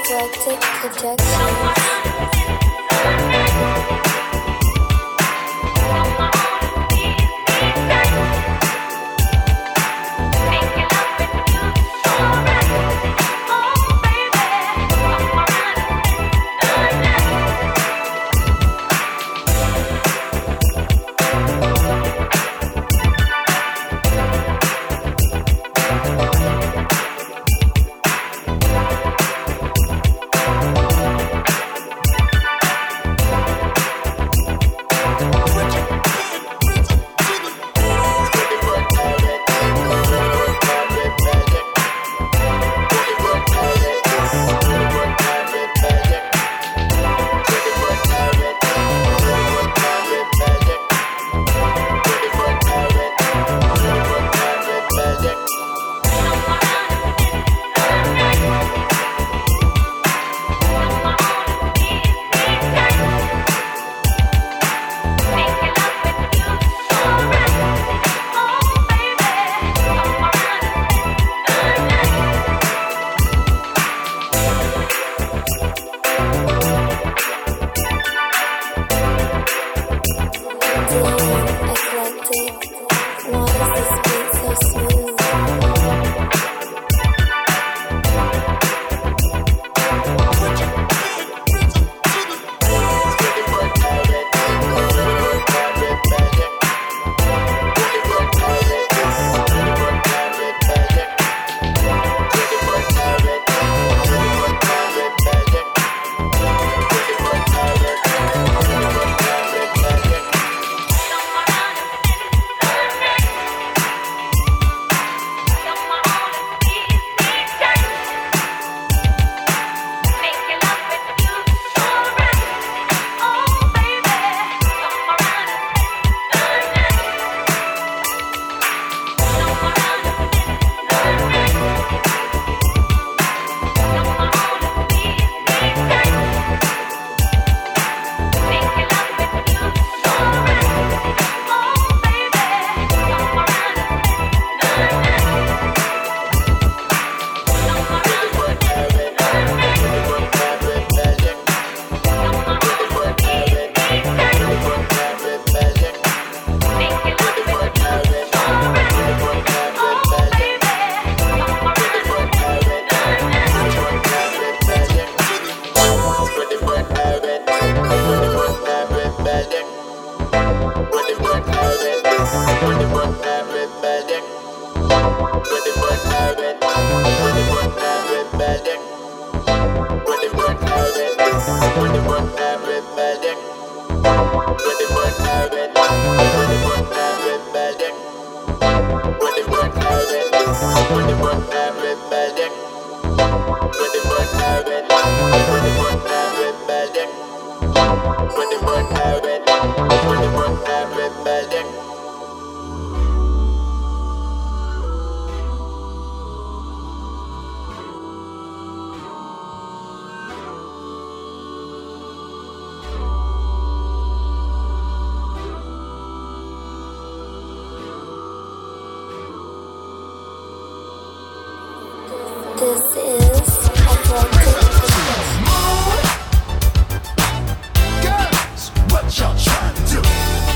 Eclectic Productions. This is Eclectic Productions. Girls, what y'all trying to do?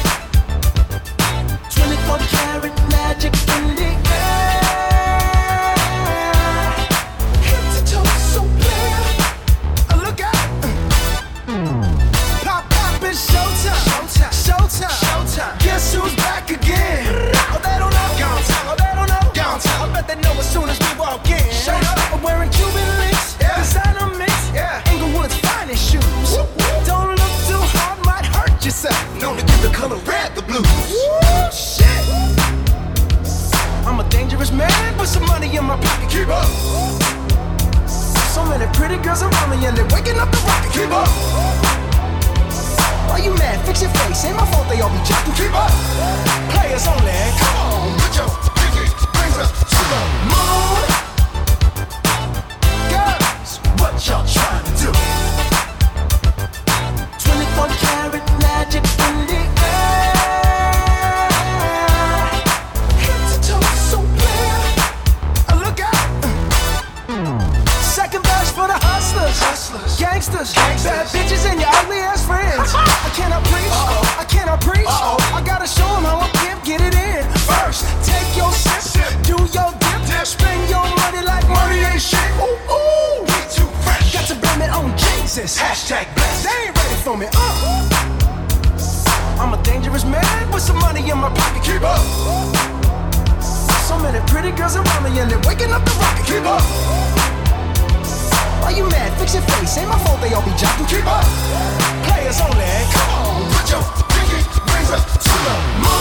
24 karat magic in the air. Head to toe, so clear. Look out. Pop, pop, it's showtime. Showtime, showtime, showtime. Guess who's back again? Oh, they don't know. Gone time. Oh, they don't know. Gone time. I bet they know as soon as we walk in. Show up. I'm wearing Cuban links. Yeah. Designer mix. Yeah. Inglewood's finest shoes. Whoop, whoop. Don't look too hard, might hurt yourself. Known to give the color red the blues. Woo, shit. I'm a dangerous man with some money in my pocket. Keep up. So many pretty girls around me and they're waking up the rocket. Keep up. Why you mad? Fix your face. Ain't my fault they all be jocking. Keep up. Players only. Come on, put your pinky rings up to the moon. Girls, what y'all trying to do? 24 karat magic in the air. Head to toe, so clear. Look out. Second verse for the hustlers. gangsters, bad bitches, and your ugly ass friends. I cannot preach, I cannot preach. I gotta show them how I get it in. First, take your sip, do your dip, spend your money like money ain't shit. Ooh, ooh, we too fresh. Got to blame it on Jesus. Hashtag blessed. They ain't ready for me. I'm a dangerous man with some money in my pocket. Keep up. So many pretty girls around me and they're waking up the rocket. Keep up. Why you mad? Fix your face. Ain't my fault they all be jocking. Keep up. Players only. Come on, put your pinky rings up to the moon.